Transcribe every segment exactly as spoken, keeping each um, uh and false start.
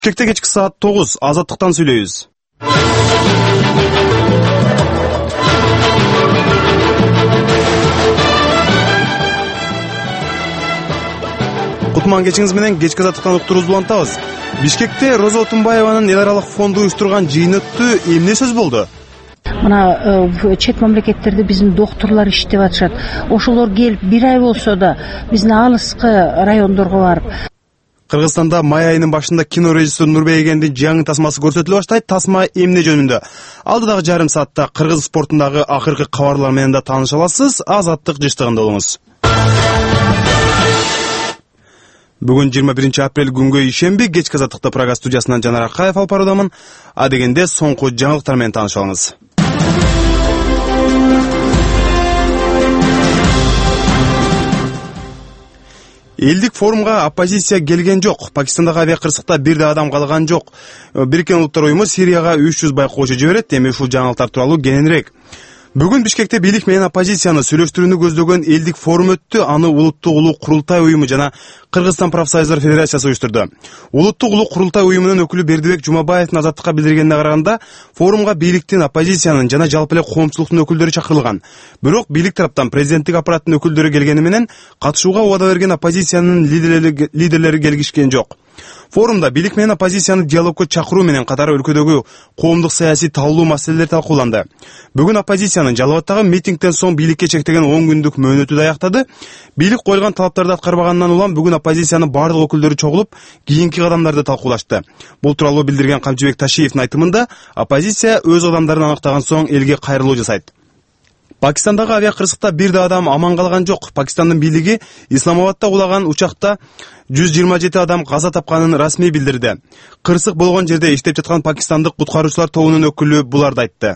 Бишкекте кечки саат тогуз, Азаттыктан сүйлөйбүз. Кутман кечиңиз менен кечки Азаттыктан уктуруубузду улантабыз. Бишкекте Роза Отунбаеванын эл аралык фонду уюштурган жыйын өттү. Эмне сөз болду? Мына чет мамлекеттерде биздин доктурлар иштеп атышат. Ошолор келип бир ай болсо да биздин алыскы райондорго барып. Кыргызстанда май айынын башында кино режиссер Нурбек Эгендин жаңы тасмасы көрсөтүлө баштайт. Тасма эмне жөнүндө? Алдыдагы жарым саатта кыргыз спортундагы акыркы кабарлар менен да тааныша аласыз. Азаттык жыштыгында болуңуз. Бүгүн жыйырма биринчи апрель күнгө ишемби, кечки Азаттыкта Прага студиясынан Жанар Акаев алып баруудамын. Адегенде соңку жаңылыктар менен тааныша алыңыз. Элдик форумга оппозиция келген жок. Пакистандагы авиакырсыкта бир да адам калган жок. Бириккен Улуттар уюму Сирияга үч жүз байкоочу жиберет. Эми ушул жаңылыктар тууралуу кененирээк. Бүгүн Бишкекте бийлик менен оппозицияны сүйлөштүрүүнү көздөгөн элдик форум өттү. Аны Улуттук улуу курултай уюму жана Кыргызстан профсоюздар федерациясы уюштурду. Улуттук улуу курултай уюмунун өкүлү Бердибек Жумабаевдин Азаттыкка билдиргенине караганда, форумга бийликтин, оппозициянын жана жалпы эле коомчулуктун өкүлдөрү чакырылган. Бирок бийлик тараптан президенттик аппараттын өкүлдөрү келгени менен катышууга убада берген оппозициянын лидерлери, лидерлери келгишкен жок. Форумда бийлик менен оппозицияны диалогко чакыруу менен катары өлкөдөгү коомдук саясий талкуу маселелер талкууланды. Бүгүн оппозициянын Жалал-Абадтагы митингден соң бийликке чектеген он күндүк мөөнөтү да аяктады. Бийлик койгон талаптарды аткарбагандан улам бүгүн оппозициянын бардык өкүлдөрү чогулуп, кийинки кадамдарды талкуулашты. Бул тууралуу билдирген Камчыбек Ташиевдин айтымында, оппозиция өз кадамдарын аныктаган соң элге кайрылуу жасайт. Пакистандагы авиакырсыкта бир да адам аман калган жок. Пакистандын бийлиги Исламабадда кулаган учакта жүз жыйырма жети адам каза тапканын расмий билдирди. Кырсык болгон жерде иштеп жаткан пакистандык куткаруучулар тобунун өкүлү буларды айтты.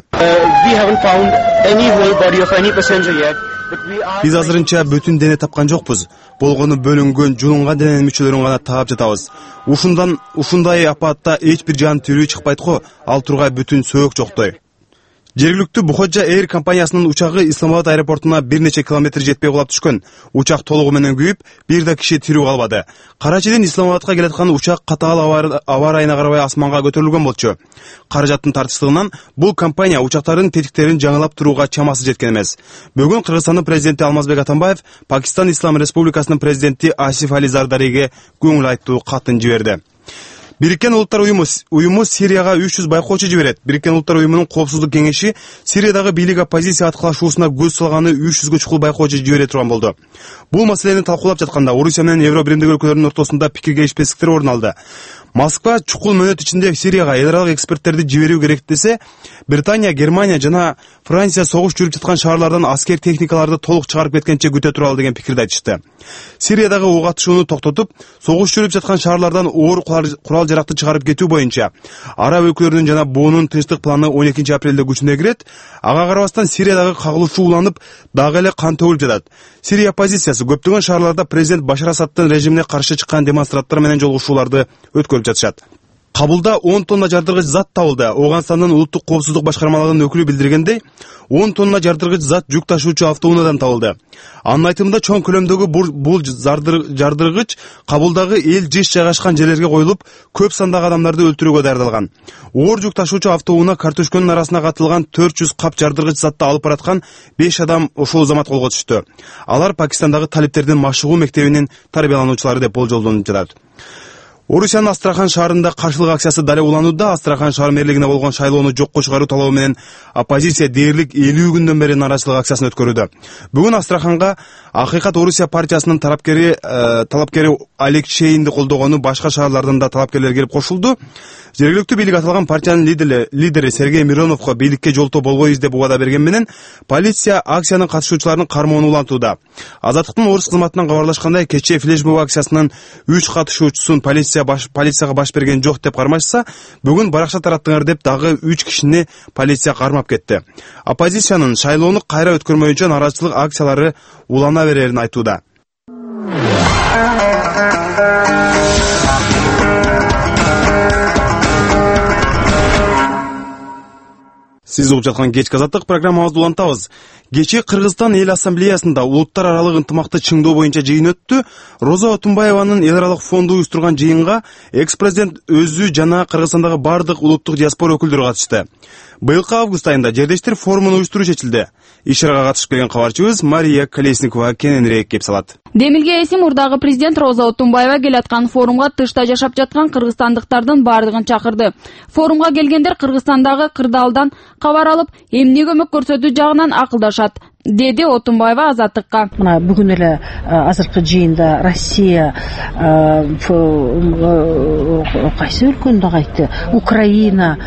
Биз азырынча бүтүн дене тапкан жокпуз. Болгону бөлүнгөн, жулунган дененин мүчөлөрүн гана таап жатабыз. Ушундан ушундай апатта эч бир жан тирүү чыкпайт го, ал тургай бүтүн сөök жоктой. Жергиликтүү Буходжа Air компаниясынын учагы Исламабад аэропортуна бир нече километр жетпей кулап түшкөн. Учак толугу менен күйүп, бир да киши тирүү калбады. Карачиден Исламабадка келаткан учак катаал аба ырайына карабай асманга көтөрүлгөн болчу. Каражаттын тартычтыгынан бул компания учактардын тетиктерин жаңылап турууга чамасы жеткен эмес. Бүгүн Кыргызстандын президенти Алмазбек Атамбаев Пакистан Ислам Республикасынын президенти Асиф Али Зардариге көңүл айтуу катын жиберди. Бириккен Улуттар уюму уюму Сирияга үч жүз байкоочу жиберет. Бириккен Улуттар уюмунун коопсуздук кеңеши Сириядагы бийлик оппозиция аткылашуусуна көз салганы үч жүзгө чукул байкоочу жибере турган болду. Бул маселени талкуулап жатканда Орусия менен Евробиримдик өлкөлөрдүн ортосунда пикирге ишпестиктер орун алды. Москва чукул мөөнөт ичинде Сирияга эл аралык эксперттерди жиберүү керек десе, Британия, Германия жана Франция согуш жүрүп жаткан шаарлардан аскер техникаларды толук чыгарып кеткенче күтө туралы деген пикирди айтышты. Сириядагы ок атышууну токтотуп, согуш жүрүп жаткан шаарлардан оор курал жаракты чыгарып кетүү боюнча араб өлкөлөрүнүн жана Буунун тынчтык планы он экинчи апрелде күчүнө кирет. Ага карабастан Сириядагы кагылышуу уланып, дагы эле кан төгүлүп жатат. Сирия оппозициясы көптөгөн шаарларда президент Башар Асадтын режимине каршы чыккан демонстранттар менен жолугушууларды өткөрүп жатышат. Кабулда он тонна жардыргыч зат табылды. Оганстандын улуттук коопсуздук башкармалыгынын өкүлү билдиргендей, он тонна жардыргыч зат жүк ташуучу автоунаадан табылды. Анын айтымында чоң көлөмдөгү бул жардыргыч Кабулдагы эл жыш жайгашкан жерлерге коюлуп, көп сандагы адамдарды өлтүрүүгө даярдалган. Оор жүк ташуучу автоунаа картөшкөнүн арасына катылган төрт жүз кап жардыргыч затты алып бараткан беш адам ошол замат колго түштү. Алар Пакистандагы талиптердин машыгуу мектебинин тарбиялануучулары деп болжолдонуп жатат. Орусиянын Астрахан шаарында каршылык акциясы дале уланууда. Астрахан шаар мэрлигине болгон шайлоону жокко чыгаруу талабы менен оппозиция дээрлик элүү күндөн бери нараачылык акциясын өткөрүүдө. Бүгүн Астраханга Акыйкат Орусия партиясынын талапкери талапкери Олег Шейинди колдогону башка шаарлардан да талапкерлер келип кошулду. Жергиликтүү бийлик аталган партиянын лидери, лидери Сергей Мироновго бийликке жолтоо болбойбуз деп убада берген менен полиция акциянын катышуучуларынын кармоону улантууда. Азаттыктын орус кызматынан кабарлашкандай, кечээ флешмоб акциясынын үч катышуучусун полиция баш полицияга баш берген жок деп кармашса, бүгүн баракча тараттыңар деп дагы үч кишини полиция кармап кетти. Оппозициянын шайлоону кайра өткөрмөйүнчө нараачылык акциялары улана берерин айтууда. Сиз угуп жаткан кечки Азаттык программабызды улантабыз. Кечээ Кыргызстан эл ассамблеясында улуттар аралык ынтымакты чыңдоо боюнча жыйын өттү. Роза Отунбаеванын эл аралык фонду уюштурган жыйынга экс-президент өзү жана Кыргызстандагы бардык улуттук диаспора өкүлдөрү катышты. Быйылкы август айында жердештер форумун уюштуруу чечилди. Иш-чарага катышып келген кабарчыбыз Мария Колесникова кененирээк кеп салат. Демилге эси мурдагы президент Роза Отунбаева келаткан форумга тышта жашап жаткан кыргызстандыктардын бардыгын чакырды. Форумга келгендер Кыргызстандагы кырдаалдан кабар алып, эмне көмөк көрсөтүү жагынан акылдашат, деди Отунбаева Азаттыкка. Мына бүгүн эле азыркы жыйында Россия кайсы өлкөндө кайтты? Украина,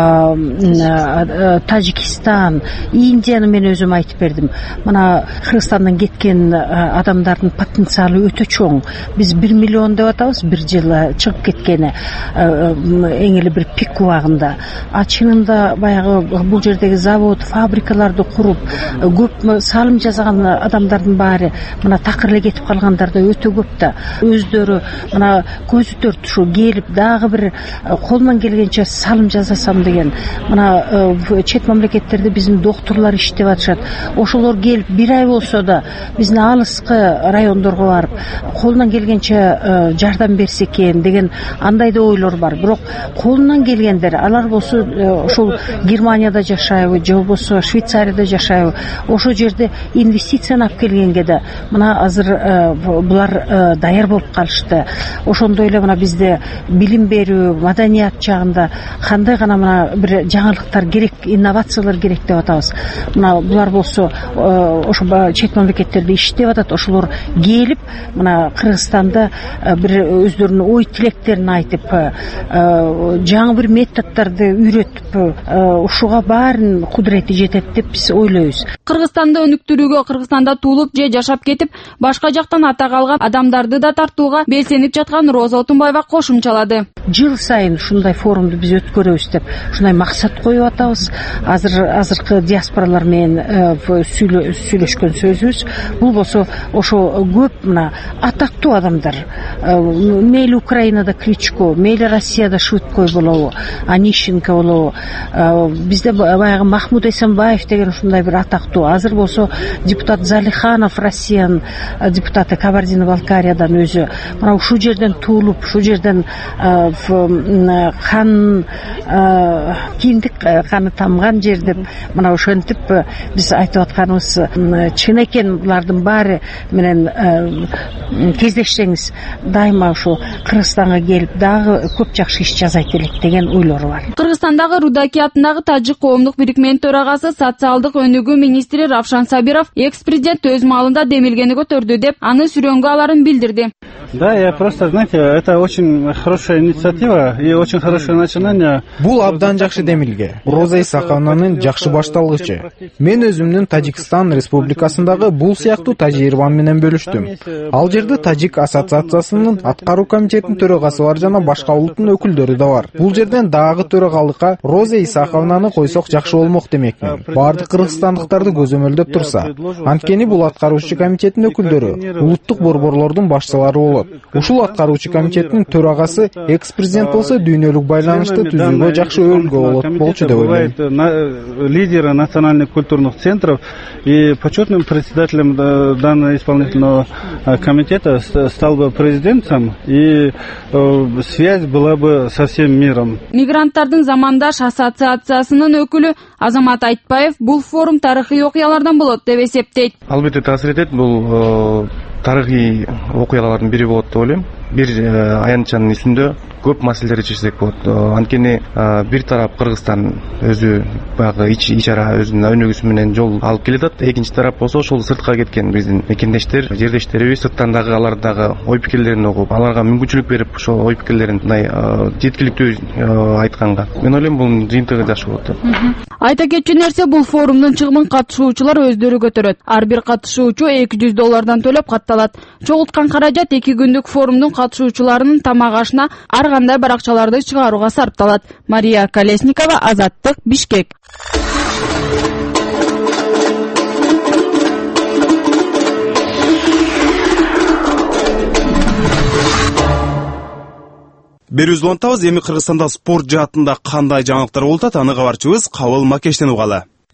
Тажикстан, Индияны мен өзүм айтып бердим. Мына Кыргызстандан кеткен адамдардын потенциалы өтө чоң. Биз бир миллион деп атабыз, бир жылы чыгып кеткени эң эле бир пик убагында. А чынында баягы бул жердеги завод, фабрикаларды куруп, көп салым жасаган адамдардын баары мына такыр эле кетип калгандар да өтө көп да. Өздөрү мына көзү төрт ушу келип дагы бир колунан келгенче салым жасасам деген. Мына чет мамлекеттерде биздин докторлор иштеп атышат. Ошолор келип бир ай болсо да биздин алыскы райондорго барып колунан келгенче жардам берсе экен деген андай да ойлор бар. Бирок колунан келгендер, алар болсо ошол Германияда жашайбы, же болбосо Швейцарияда жашайбы, ошо жерде инвестицияны алып келгенге да мына азыр булар даяр болуп калышты. Ошондой эле мына бизде билим берүү, маданият жагында кандай гана мына бир жаңылыктар керек, инновациялар керек деп атабыз. Мына булар болсо ошо чет мамлекеттерде иштеп атат. Ошолор келип мына Кыргызстанда бир өздөрүнүн ой тилектерин айтып, жаңы бир методдорду үйрөтүп, ушуга баарын кудурети жетет деп биз ойлойбуз. Кыргызстанды өнүктүрүүгө, Кыргызстанда туулуп же жашап кетип, башка жактан ата калган адамдарды да тартууга белсенип жаткан Роза Отунбаева кошумчалады. Жыл сайын ушундай форумду биз өткөрөбүз деп ушундай максат коюп атабыз. Азыр азыркы диаспоралар менен сүйлөшкөн сөзүбүз. Бул болсо ошо көп мына атактуу адамдар, мейли Украинада Кличко, мейли Россияда Швыдкой болобу, Онищенко болобу, бизде баягы Махмуд Эсенбаев деген ушундай бир атактуу. Азыр болсо депутат Залиханов, Россиянын депутаты, Кабардино-Балкариядан өзү мына ушул жерден туулуп, ушул жерден қан киндик каны тамган жер деп мына ошентип биз айтып атканыбыз чын экен. Булардын баары менен кездешсеңиз дайыма ошо Кыргызстанга келип дагы көп жакшы иш жасайт элек деген ойлору бар. Кыргызстандагы Рудаки атындагы Тажик коомдук бирикменин төрагасы, социалдык өнүгүү министри Равшан Сабиров экс-президент өз маалында демилгени көтөрдү деп аны сүрөнгө аларын билдирди. Да, я просто, знаете, это очень хорошая инициатива и очень хорошее начинание. Бул абдан жакшы демилге. Роза Исаковнанын жакшы башталгычы. Мен өзүмдүн Тажикстан Республикасындагы бул сыяктуу тажрыйбам менен бөлүштүм. Ал жерде Тажик ассоциациясынын аткаруу комитетинин төрагасы бар жана башка улуттун өкүлдөрү да бар. Бул жерден дагы төрагалыкка Роза Исаковнаны койсок жакшы болмок демекмин. Бардык кыргызстандыктарды көзөмөлдөп турса. Анткени бул аткаруучу комитеттин өкүлдөрү улуттук борборлордун башчылары болот. Ушул аткаруучу комитеттин төрагасы экс-президент болсо дүйнөлүк байланышты түзүүгө жакшы өбөлгө болот болчу деп ойлойм. Лидеры национальных культурных центров и почетным председателем данного исполнительного комитета стал бы президентом, и связь была бы со всем миром. Мигранттардын замандаш ассоциациясынын өкүлү Азамат Айтбаев бул форум тарыхый окуялардан болот деп эсептейт. Албетте таасир этет, бул тарыхый окуялардын бири болот деп ойлойм. Бир аянтчанын ичинде көп маселелерди чечсек болот. Анткени бир тарап Кыргызстан өзү баягы ич-ара өзүнүн өнүгүүсү менен жол алып келатат. Экинчи тарап болсо ошол сыртка кеткен биздин мекендештер, жердештерибиз сырттан дагы алардагы ой пикирлерин угуп, аларга мүмкүнчүлүк берип, ошол ой пикирлерин мындай жеткиликтүү айтканга. Мен ойлойм бул жыйынтыгы жакшы болот деп. Айта кетчү нерсе, бул форумдун чыгымын катышуучулар өздөрү көтөрөт. Ар бир катышуучу эки жүз доллардан төлөп катталат. Чогулткан каражат эки күндүк форумдун катышуучуларынын тамак ашына ар кандай баракчаларды чыгарууга сарпталат. Мария Колесникова, Азаттык, Бишкек. Берүүбүз улантабыз. Эми Кыргызстанда спорт жаатында кандай жаңылыктар болуп атат, аны кабарчыбыз Кабыл Макештен угалы.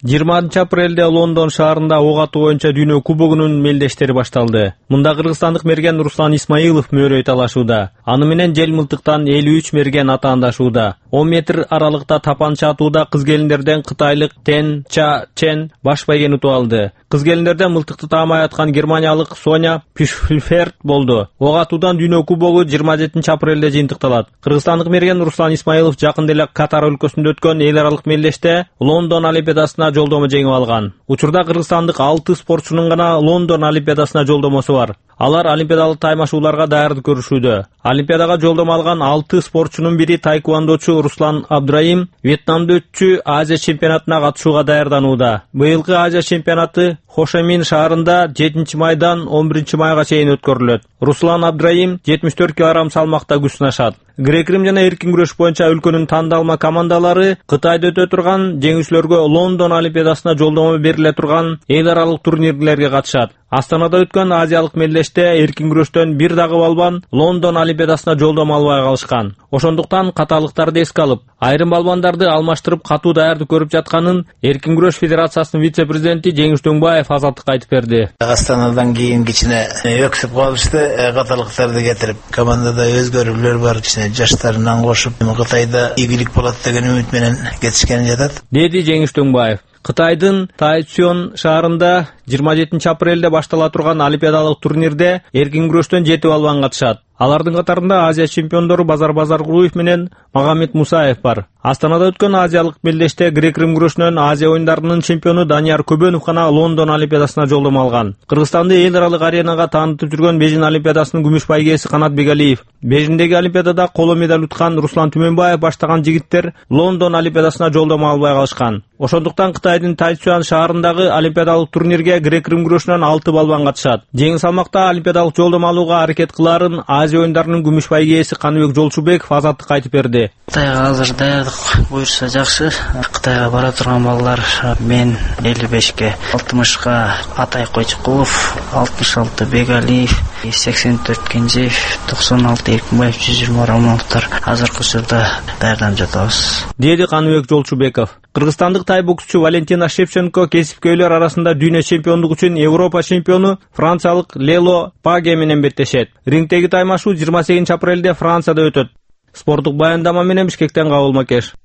жыйырманчы апрелде Лондон шаарында ок атуу боюнча дүйнө кубогунун мелдештери башталды. Мында кыргызстандык мерген Руслан Исмаилов мөөрөй талашууда. Аны менен жел мылтыктан элүү үч мерген атаандашууда. он метр аралыкта тапанча атууда кыз-келиндерден кытайлык Тен Ча Чен баш байген утуп алды. Кыз-келиндерден мылтыкты таамай аткан германиялык Соня Пишфельферд болду. Ок атуудан дүйнө кубогу жыйырма жетинчи апрелде жыйынтыкталат. Кыргызстандык мерген Руслан Исмаилов жакында эле Катар өлкөсүндө өткөн эл аралык мелдеште Лондон олимпиадасына жолдомо жеңип алган. Учурда кыргызстандык алты спортчунун гана Лондон олимпиадасына жолдомосу бар. Алар олимпиадалык таймашууларга даярдык көрүшүүдө. Олимпиадага жолдомо алган алты спортчунун бири таэквондочу Руслан Абдраим Вьетнамда өтчү Азия чемпионатына катышууга даярданууда. Быйылкы Азия чемпионаты Хошимин шаарында жетинчи майдан он биринчи майга чейин өткөрүлөт. Руслан Абдраим жетимиш төрт килограмм салмакта күч сынашат. Грек-рим жана эркин күрөш боюнча өлкөнүн тандалма командалары Кытайда өтө турган жеңүүчүлөргө Лондон олимпиадасына жолдомо бериле турган эл аралык турнирлерге катышат. Астанада өткөн азиялык мелдеште эркин күрөштөн бир дагы балбан Лондон олимпиадасына жолдомо албай калышкан. Ошондуктан каталыктарды эске алып, айрым балбандарды алмаштырып катуу даярдык көрүп жатканын эркин күрөш федерациясынын вице-президенти Жеңиш Дөңбаев Азаттыкка айтып берди. Астанадан кийин кичине өксүп калышты, каталыктарды кетирип, командада өзгөрүүлөр бар, кичине жаштарынан кошуп, Кытайда ийгилик болот деген үмүт менен кетишкен жатат, деди Жеңиш Дөңбаев. Кытайдын Тайцюань шаарында жыйырма жетинчи апрелде баштала турган олимпиадалык турнирде эркин күрөштөн жети балбан катышат. Алардын катарында Азия чемпиондору Базар Базаркулуев менен Магомед Мусаев бар. Астанада өткөн азиялык белдеште грек-рим күрөшүнөн Азия оюндарынын чемпиону Данияр Көбөнов гана Лондон олимпиадасына жолдомо алган. Кыргызстанды эл аралык аренага таанытып жүргөн Бежин олимпиадасынын күмүш байгеси Канат Бегалиев, Бежиндеги олимпиадада коло медаль уткан Руслан Түмөнбаев баштаган жигиттер Лондон олимпиадасына жолдомо албай калышкан. Ошондуктан Кытайдын Тайцюань шаарындагы олимпиадалык турнирге грек-рим күрөшүнөн алты балбан катышат. Жеңил салмакта олимпиадалык жолдомо алууга аракет кыларын Азия оюндарынын күмүш байгеси Каныбек Жолчубеков Азаттыкка айтып берди. Кытайга азыр даярдык буюрса жакшы. Кытайга бара турган балдар мен элүү бешке, алтымышка Атай Койчукулов, алтымыш алты Бегалиев, сексен төрт Кенжеев, токсон алты Эркинбаев, жүз жыйырма Романовдор азыркы учурда даярданып жатабыз, деди Каныбек Жолчубеков. Кыргызстандык тай боксчу Валентина Шевченко кесипкөйлөр арасында дүйнө чемпиондук үчүн Европа чемпиону франциялык Лело Паге менен беттешет. Рингдеги таймашуу жыйырма сегизинчи апрелде Францияда өтөт. Спорттук баяндама менен Бишкектен Кабыл Макеш.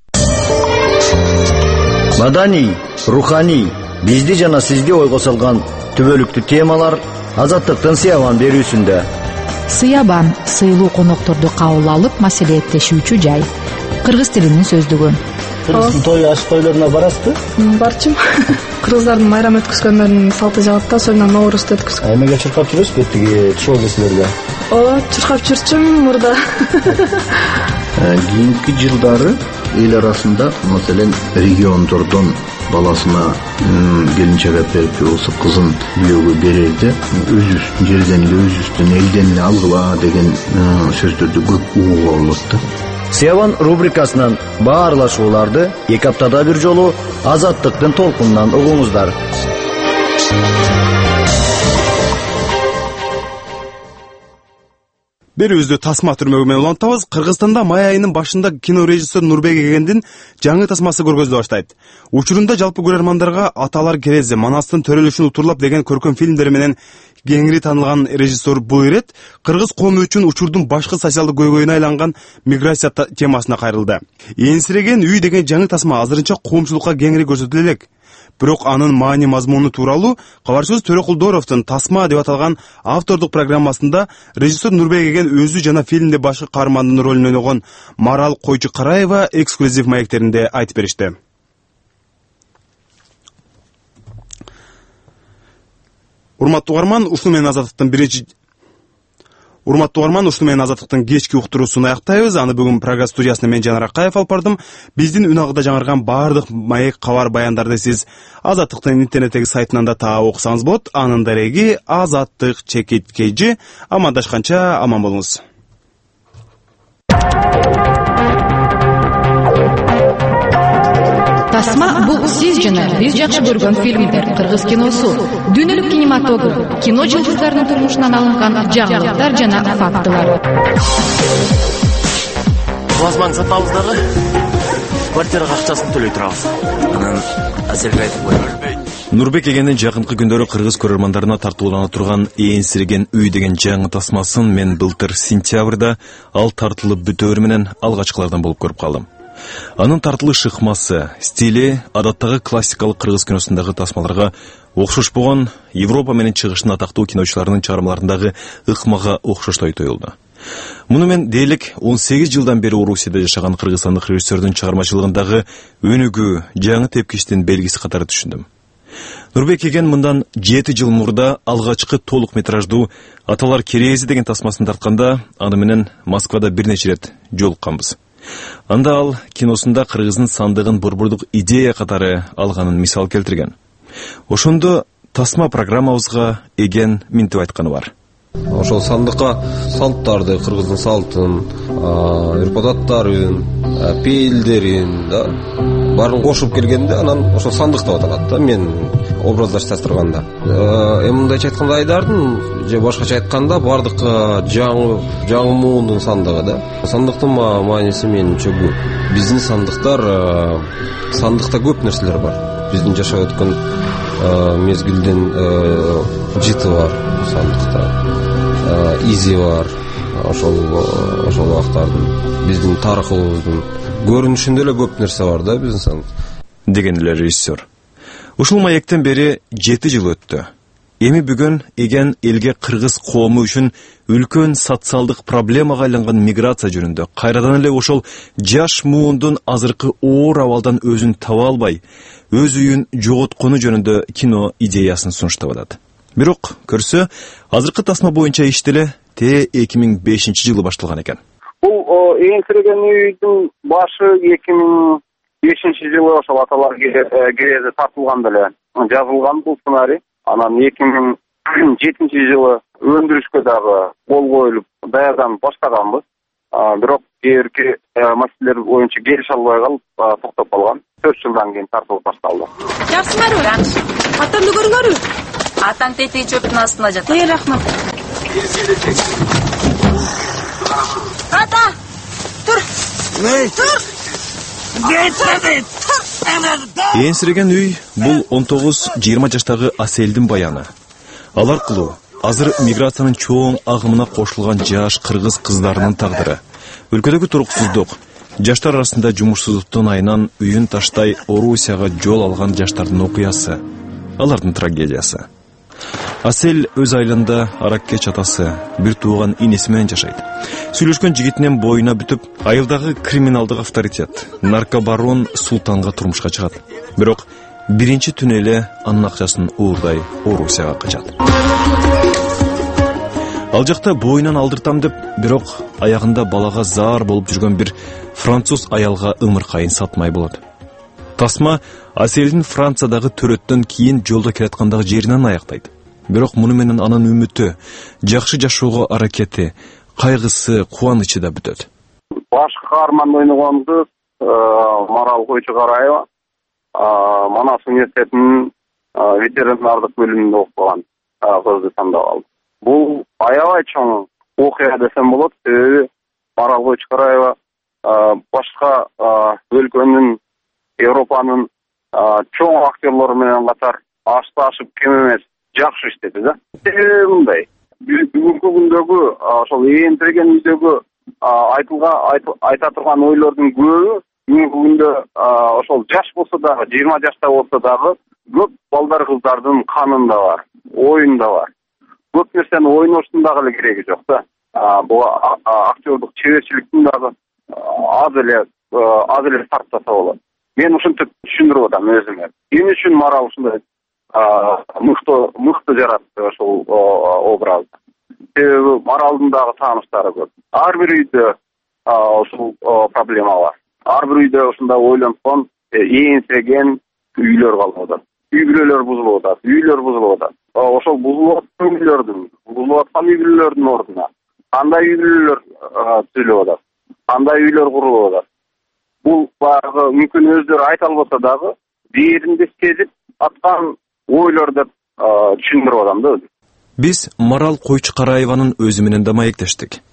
Маданий, руханий, бизди жана сизди ойго салган түбөлүктүү темалар Азаттыктын Сыябан берүүсүндө. Сыябан сыйлуу конокторду кабыл алып маселеттешүүчү жай. Кыргыз тилинин сөздүгү. Кыргыздын той аш тойлоруна барасызбы? Барчым. Кыргыздардын майрам өткөзгөндөрүнүн салты жагат да, особенно Ноорузду өткөзгөн. Эмеге чуркап жүрөсүзбү тиги шоу кесилерге? Ооба, чуркап жүрчүм мурда. Кийинки жылдары эл арасында, маселен, региондордон баласына келинчек берип, болсо кызын күйөөгө берерде өзүбүздүн жерден эле, өзүбүздүн элден эле алгыла деген сөздөрдү көп угууга болот да. Сыябан рубрикасынан баарлашууларды эки аптада бир жолу Азаттыктын толкунунан угуңуздар. Берүүбүздү тасма түрмөгү менен улантабыз. Кыргызстанда май айынын башында кинорежиссер Нурбек Эгендин жаңы тасмасы көргөзүлө баштайт. Учурунда жалпы көрөрмандарга Аталар Керези, Манастын төрөлүшүн утурлап деген көркөм фильмдери менен кеңири таанылган режиссер бул ирет кыргыз коому үчүн учурдун башкы социалдык көйгөйүнө айланган миграция темасына кайрылды. Энсиреген үй деген жаңы тасма азырынча коомчулукка кеңири көрсөтүлө элек. Бирок анын маани мазмуну тууралуу Кабарчыбыз Төрөкулдоровдун Тасма деп аталган автордук программасында режиссер Нурбек Эген өзү жана фильмде башкы каармандын ролун ойногон Марал Койчу Караева эксклюзив маектеринде айтып беришти. Урматтуу угарман, ушуну менен Азаттыктын биринчи Урматтуу угарман, ушуну менен Азаттыктын кечки уктуруусун аяктайбыз. Аны бүгүн программа студиясына мен Жанар Акаев алып бардым. Биздин үн агыда жаңырган баардык маек кабар баяндарды сиз Азаттыктын интернеттеги сайтынан да таап окусаңыз болот. Анын дареги Азаттык чекит кж. Амандашканча аман болуңуз. Тасма бул сиз жана биз жакшы көргөн фильмдер, кыргыз киносу, дүйнөлүк кинематограф, кино жылдыздарынын турмушунан алынган жаңылыктар жана фактылар. Плазманы сатабыз дагы. квартирага акчасын төлөй турабыз. Анан Аселге айтып койдум. Нурбек Эгендин жакынкы күндөрү кыргыз көрөрмандарына тартуулана турган Ээнсиреген үй деген жаңы тасмасын мен былтыр сентябрда ал тартылып бүтөөрү менен алгачкылардан болуп көрүп калдым. Анын тартылыш ыкмасы, стили адаттагы классикалык кыргыз киносундагы тасмаларга окшош болгон, Европа менен чыгыштын атактуу киночуларынын чыгармаларындагы ыкмага окшоштой тоюлду. Муну мен дээрлик он сегиз жылдан бери Орусияда жашаган кыргызстандык режиссердин чыгармачылыгындагы өнүгүү, жаңы тепкичтин белгиси катары түшүндүм. Нурбек Эген мындан жети жыл мурда алгачкы толук метраждуу Аталар керези деген тасмасын тартканда, аны менен Москвада бир нече ирет жолукканбыз. Анда ал киносунда кыргыздын сандыгын борбордук идея катары алганын мисал келтирген. Ошондо тасма программабызга Эген минтип айтканы бар. Ошол сандыкка салттарды, кыргыздын салтын, ирподаттарын, пейилдерин, да, баарын кошуп келгенде, анан ошол сандык деп аталат да, мен образдаштырганда. Эми мындайча айтканда Айдардын же башкача айтканда бардык жаңы жаңы муундун сандыгы да. Сандыктын мааниси менимче бул. Биздин сандыктар сандыкта көп нерселер бар. Биздин жашап өткөн мезгилдин жыты бар сандыкта. Изи бар, ошол ошол убактардын биздин тарыхыбыздын көрүнүшүндө эле көп нерсе бар да биздин сан деген эле режиссер. Ушул маектен бери жети жыл өттү. Эми бүгүн Эген элге кыргыз коому үчүн үлкөн социалдык проблемага айланган миграция жөнүндө кайрадан эле ошол жаш муундун азыркы оор абалдан өзүн таба албай, өз үйүн жоготкону жөнүндө кино идеясын сунуштап атат. Бирок көрсө, азыркы тасма боюнча иш деле те эки миң бешинчи жылы башталган экен. Бул Ээнсиреген үйдүн башы эки миң бешинчи жылы ошол Аталар керези тартылганда эле жазылган бул сценарий. Анан эки миң жетинчи жылы өндүрүшкө дагы кол коюлуп даярданып баштаганбыз. Бирок кээ бир маселелер боюнча келише албай калып токтоп калган. төрт жылдан кийин тартылып башталды. Жакшымы? Атамды көрүңөрү? Атам тетеги чөптүн астына жатат. Эй, рахмат. Ата! Тур! Тур! Ээнсиреген үй бул он тогуз жыйырма жаштагы Аселдин баяны. Ал аркылуу азыр миграциянын чоң агымына кошулган жаш кыргыз кыздарынын тагдыры, өлкөдөгү туруксуздук, жаштар арасында жумушсуздуктун айынан үйүн таштай Орусияга жол алган жаштардын окуясы, алардын трагедиясы. Асел өз айлында Араккеч атасы, бир тууган инеси менен жашайт. Сүйлөшкөн жигитинен боюна бүтүп, айылдагы криминалдык авторитет, наркобарон Султанга турмушка чыгат. Бирок биринчи түнү эле анын акчасын уурдай Орусияга качат. Ал жакта боюнан алдыртам деп, бирок аягында балага заар болуп жүргөн бир француз аялга ымыркайын сатмай болот. Тасма Аселдин Франциядагы төрөттөн кийин жолдо келаткандагы жеринен аяктайт. Бирок муну менен анын үмүтү, жакшы жашоого аракети, кайгысы, кубанычы да бүтөт. Баш каарман ойногон кыз Марал Койчугараева Манас университетинин ветеринардык бөлүмүндө окуган кызды тандап алды. Бул аябай чоң окуя десем болот. Себеби Марал Койчугараева башка өлкөнүн, Европанын чоң актерлору менен катар ашташып кем эмес жакшы иштеди да. Себеби мындай, бүгүнкү күндөгү ошол Ээнсиреген үйдөгү айтылга айта турган ойлордун көбү бүгүнкү күндө ошол жаш болсо дагы, жыйырма жашта болсо дагы көп балдар кыздардын канында бар, оюнда бар. Көп нерсени ойноштун дагы эле кереги жок да. Бул актердук чеберчиликтин дагы аз эле аз эле тартса болот. Мен ушинтип түшүндүрүп атам өзүмө. Эмне үчүн Марал ушундай мыкты мыкты жаратты ошол образды. Себеби Маралдын дагы тааныштары көп. Ар бир үйдө ошол проблема бар. Ар бир үйдө ушундай ойлонткон Ээнсиреген үйлөр калып атат. Үй бүлөлөр бузулуп атат, үйлөр бузулуп атат. Ошол бузулуп аткан үйлөрдүн, бузулуп аткан үй бүлөлөрдүн ордуна кандай үй бүлөлөр түзүлүп атат, кандай үйлөр курулуп атат. Бул багы мүмкүн өздөрү айта албаса дагы дээринде сезип аткан ойлор деп түшүндүрүп атам да өзү. Биз Марал Койчукараеванын өзү менен да маектештик.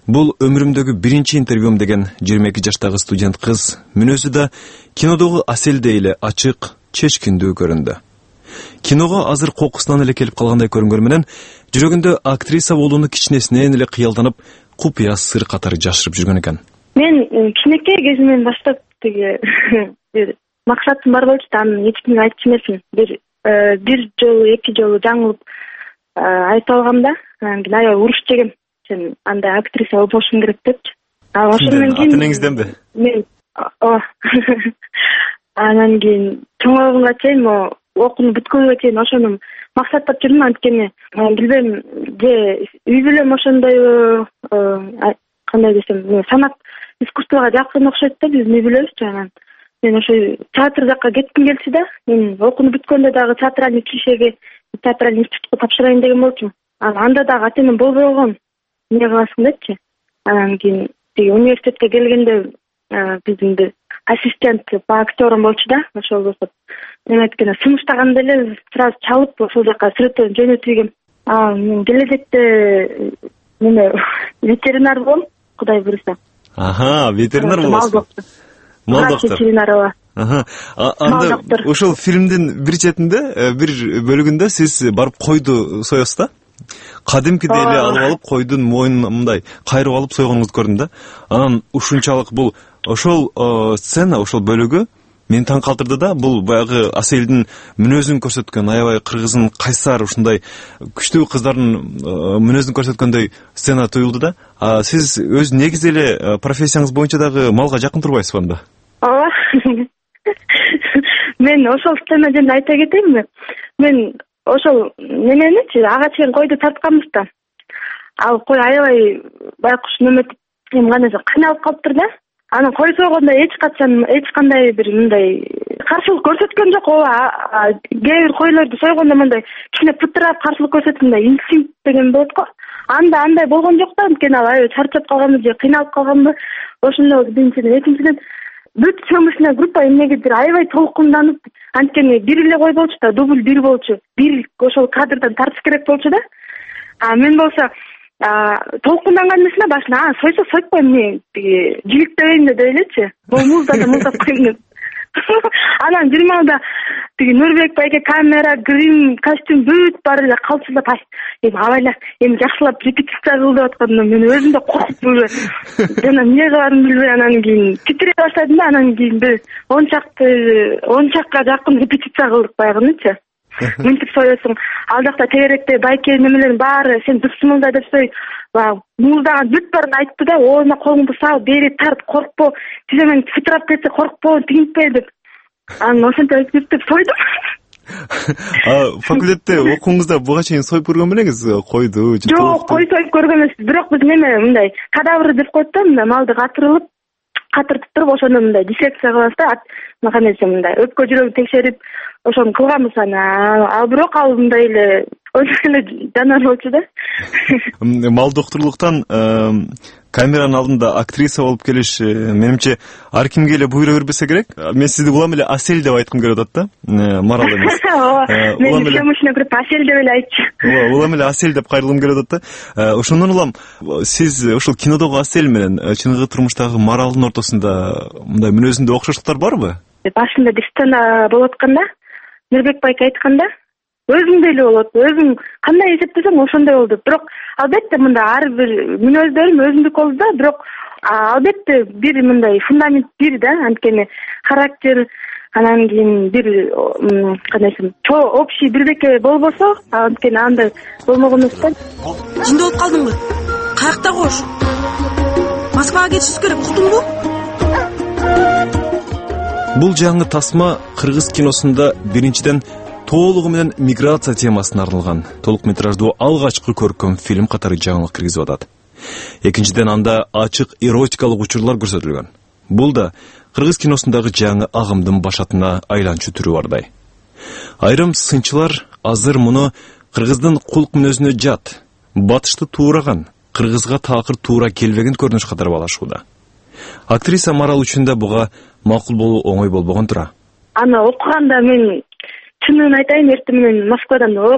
Бул өмүрүмдөгү биринчи интервьюм деген жыйырма эки жаштагы студент кыз мүнөзү да кинодогу Аселдей эле ачык, чечкиндүү көрүндү. Киного азыр кокусунан эле келип калгандай көрүнгөнү менен жүрөгүндө актриса болууну кичинесинен эле кыялданып, купуя сыр катары жашырып жүргөн экен. Мен кичинекей кезимден баштап тиги бир максатым бар болчу да, аны эч кимге айтчу эмесмин. Бир бир жолу, эки жолу жаңылып айтып алгам да, анан кийин аябай уруш жегем. Сен андай актриса болбошуң керек депчи. А ошондон кийин ата-энеңизденби? Мен анан кийин чоңойгонго чейин, окууну бүткөнгө чейин ошону максаттап жүрдүм. Анткени билбейм, же үй бүлөм ошондойбу, кандай десем, санат искусствого жакын окшойт да биздин үй бүлөбүз. Анан мен ошо театр жакка кетким келчү да. Мен окууну бүткөндө дагы театральный клишеге, театральный институтка тапшырайын деген болчумун. Анда дагы ата-энем болбой койгон. Эмне кыласың депчи. Анан кийин тиги университетке келгенде биздин бир ассистент по актерам болчу да. Ошол болсо мен айтканда сунуштаганда эле сразу чалып ошол жака сүрөттөн жөнөтүлгем. А мен келечекте неме ветеринар болом, Кудай буйруса. Аха, ветеринар болосуз. Мал доктор. Ветеринар. Аха. Анда ошол фильмдин бир четинде, бир бөлүгүндө сиз барып койду соесуз да? Кадимкидей эле алып алып койдун моюнун мындай кайрып алып сойгонуңузду көрдүм да. Анан ушунчалык бул ошол сцена, ошол бөлүгү мени таң калтырды да. Бул баягы Аселдин мүнөзүн көрсөткөн, аябай кыргыздын кайсар ушундай күчтүү кыздардын мүнөзүн көрсөткөндөй сцена туюлду да. А сиз өз негизи эле профессияңыз боюнча дагы малга жакын турбайсызбы анда? Ооба. Мен ошол сцена жөнүндө айта кетейинби? Мен ошол неменичи ага чейин койду тартканбыз да. Ал кой аябай байкуш неметип, эми кандай кыйналып калыптыр да. Анан кой сойгондо эч качан эч кандай бир мындай каршылык көрсөткөн жок. Ооба, кээ бир койлорду сойгондо мындай кичине пытырап каршылык көрсөткөндө инстинкт деген болот го. Анда андай болгон жок да. Анткени ал аябай чарчап калганбы же кыйналып калганбы, ошондой биринчиден. Экинчиден бүт съемочная группа эмнегедир аябай толкунданып, анткени бир эле кой болчу да, дубль бир болчу. Бир ошол кадрдан тартыш керек болчу да. А мен болсо толкунданган эмесмин башына, а сойсо сойпой эмне жигиктебейин деп элечи. Бул музда да муздап коеюн деп. Анан жыйырмада тиги Нурбек байке камера, грим, костюм бүт баары эле калчылап, эми абайлар эми жакшылап репетиция кыл деп атканда мен өзүм да коркуп эле жана эмне кыларымды билбей анан кийин титирей баштадым да. Анан кийин бир он чакты он чакка жакын репетиция кылдык баягынычы. Мынтип соесуң, ал жакта тегеректе байке немелерин баары сен дырсымылдай деп сой, баягы мууздаган бүт баарын айтты да. Оюна колуңду сал, бери тарт, коркпо, тиземен фытрап кетсе коркпо, тигинтпе деп. Анан ошентип айтып сойдум. А факультетте окууңузда буга чейин союп көргөн белеңиз койду? Жок, кой союп көргөн эмеспиз. Бирок биз неме мындай кадавр деп коет да, мындай малды катырылып, катыртып туруп ошондо мындай диссекция кылабыз да. Кандай десем мындай өпкө жүрөгүн текшерип ошону кылганбыз. Анан ал бирок ал мындай эле өзү эле жанар болчу да. Мал доктурлуктан камеранын алдында актриса болуп келиш менимче ар кимге эле буйруа бербесе керек. Мен сизди улам эле Асел деп айткым келип атат да. Марал эмес. Мен съемочный группа Асел деп эле айтчу. Ооба, улам эле Асел деп кайрылгым келип атат да. Ошондон улам сиз ошол кинодогу Асел менен чыныгы турмуштагы Маралдын ортосунда мындай мүнөзүндө окшоштуктар барбы? Башында бир сцена болуп атканда, Нурбек байке айтканда, өзүңдөй эле болот. Өзүң кандай эсептесең ошондой болду. Бирок албетте мында ар бир мүнөздөрүм өзүндүк болду да, бирок албетте бир мындай фундамент бир да, анткени характер, анан кийин бир кандай десем, общий бирдеке болбосо, анткени андай болмогон эмес да. Жинде болуп калдыңбы? Каякта кош? Москвага кетишибиз керек, уктуңбу? Бул жаңы тасма кыргыз киносунда биринчиден толугу менен миграция темасына арналган толук метраждуу алгачкы көркөм фильм катары жаңылык киргизип атат. Экинчиден анда ачык эротикалык учурлар көрсөтүлгөн. Бул да кыргыз киносундагы жаңы агымдын башатына айланчу түрү бардай. Айрым сынчылар азыр муну кыргыздын кулк мүнөзүнө жат, батышты туураган, кыргызга такыр туура келбеген көрүнүш катары алышууда. Актриса Марал үчүн да буга макул болуу оңой болбогон тура. Аны окуганда мен чынын айтайын, эртең менен Москвадан ойгонуп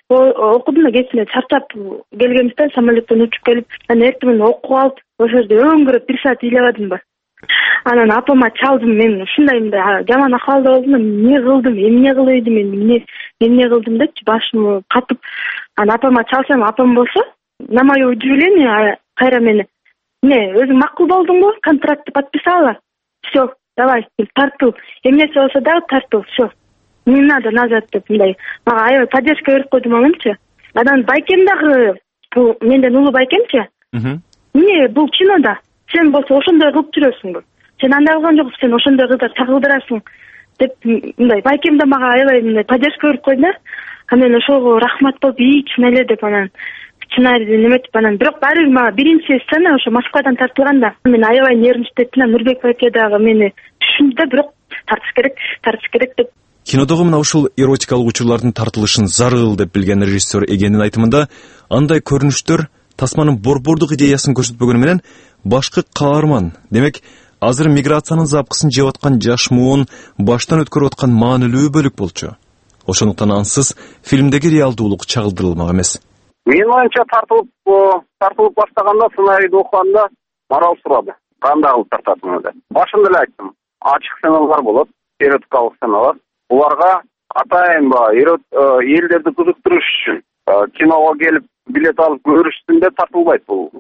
окудум да кечинде чарчап келгенбиз да, самолеттен учуп келип, анан эртең окуп алып, ошол жерде өңгүрөп бир саат ыйлабадым ба. Анан апама чалдым, мен ушундай мындай жаман акыбалда болдум, эмне кылдым, эмне кылып эдим, мен эмне эмне кылдым депчи, башым катып. Анан апама чалсам, апам болсо, на моё удивление, кайра мени: "Не, өзүң макул болдуңбу? Контрактты подписала? Всё, давай, тартыл. Эмнеси болсо дагы тартыл, всё. Не надо назад" деп мындай мага аябай поддержка берип койду мамамчы. Анан байкем дагы, бул менден улуу байкемчи: "Не, бул кинода. Сен болсо ошондой кылып жүрөсүңбү. Сен андай кылган жоксуң, сен ошондой кыздар чагылдырасың" деп мындай байкем да мага аябай мындай поддержка берип койду да. Анан ошого рахмат болуп, "И, чын эле" деп анан сценарийди неметип, анан бирок баары бир мага биринчи сцена ошо Москвадан тартылганда мен аябай нервничтеттим, Нурбек байке дагы мени түшүндү да, бирок тартыш керек, тартыш керек деп. Кинодогу мына ушул эротикалык учурлардын тартылышын зарыл деп билген режиссер Эгенин айтымында, андай көрүнүштөр тасманын борбордук идеясын көрсөтпөгөнү менен башкы каарман, демек азыр миграциянын запкысын жеп аткан жаш муун баштан өткөрүп аткан маанилүү бөлүк болчу. Ошондуктан ансыз фильмдеги реалдуулук чагылдырылмак эмес. Менин оюмча тартылып тартылып баштаганда, сценарийди окуганда Марал сурады: "Кандай кылып тартасың?" деп. Башында эле айттым: ачык сценалар болот, эротикалык сценалар. Буларга атайынбы элдерди кызыктырыш үчүн киного келип билет алып көрүштүндө тартылбайт бул.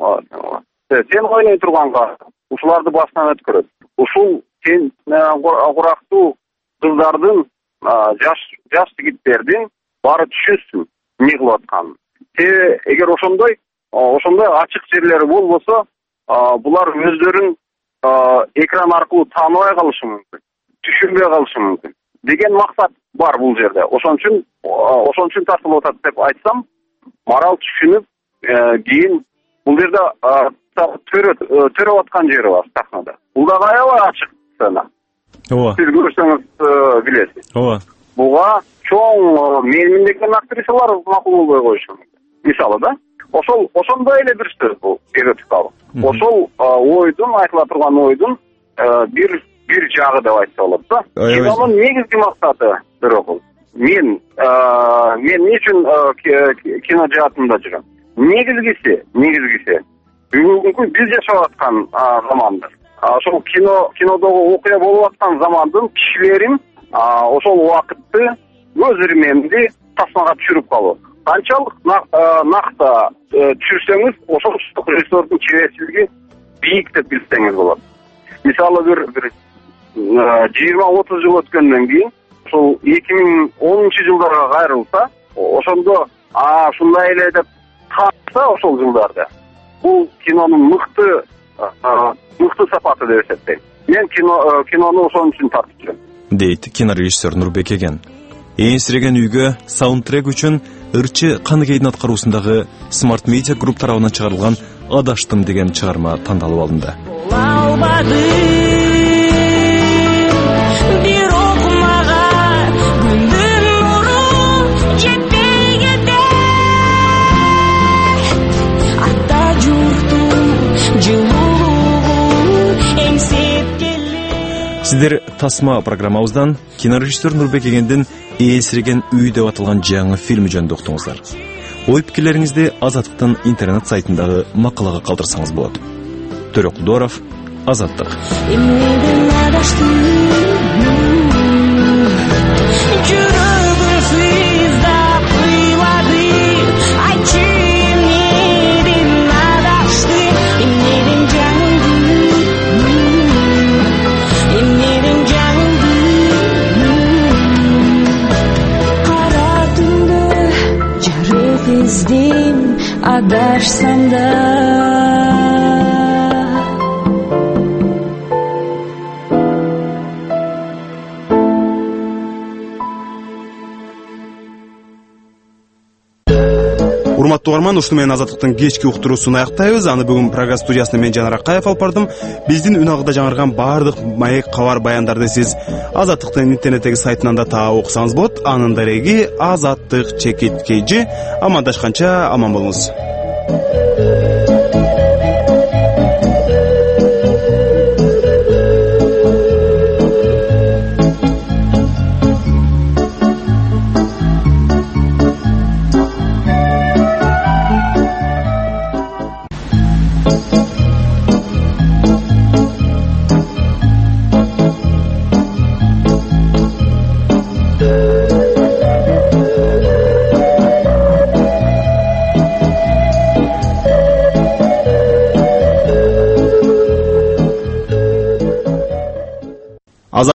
Сен ойной турганга ушуларды башынан өткөрөт. Ушул сен курактуу кыздардын, жаш жаш жигиттердин баары түшүнсүн эмне кылып атканын. Себеби эгер ошондой ошондой ачык жерлери болбосо, булар өздөрүн экран аркылуу тааныбай калышы мүмкүн, түшүнбөй калышы мүмкүн деген максат бар бул жерде. Ошон үчүн ошон үчүн тартылып атат деп айтсам, Марал түшүнүп, кийин бул жерде төрөп аткан жери бар сахнада. Бул дагы аябай ачык сцена. Ооба. Сиз көрсөңүз билесиз. Ооба. Буга чоң менин деген актрисалар макул болбой коюшу мүмкүн. Мисалы да, ошол ошондой эле бир сөз бул эротикалык. Ошол ойдун, айтыла турган ойдун бир бир жагы деп айтса болот да. Кинонун негизги максаты бирок мен мен эмне үчүн кино жаатында жүрөм? Негизгиси, негизгиси бүгүнкү биз жашап аткан заманда, ошол кино кинодогу окуя болуп аткан замандын кишилерин ошол убакытты өз иримемди тасмага түшүрүп калуу. Канчалык накта түшүрсөңүз, ошол режиссердун чеберчилиги бийик деп билсеңиз болот. Мисалы бир бир жыйырма отуз жыл өткөндөн кийин, ошол эки миң онунчу жылдарга кайрылса, ошондо а ушундай эле деп таанса ошол жылдарда, бул кинонун мыкты мыкты сапаты деп эсептейм. Мен кино кинону ошон үчүн тартып жүрөм, дейт кинорежиссер Нурбек Эген. Ээнсиреген үйгө саундтрек үчүн ырчы Каныкейдин аткаруусундагы Smart Media Group тарабынан чыгарылган "Адаштым" деген чыгарма тандалып алынды. Сиздер Тасма программабыздан кинорежиссер Нурбек Эгендин "Ээнсиреген үй" деп аталган жаңы фильми жөнүндө уктуңуздар. Ой пикирлериңизди Азаттыктын интернет сайтындагы макалага калтырсаңыз болот. Төрөк Кудоров, Азаттык. Adashsam da Урматтуу угарман, ушуну менен Азаттыктын кечки уктуруусун аяктайбыз. Аны бүгүн программа студиясында мен Жанар Акаев алып бардым. Биздин үн агыда жаңырган баардык маек кабар баяндарды сиз Азаттыктын интернеттеги сайтынан да таап окусаңыз болот. Анын дареги азаттык чекит кей жи. Амандашканча аман болуңуз.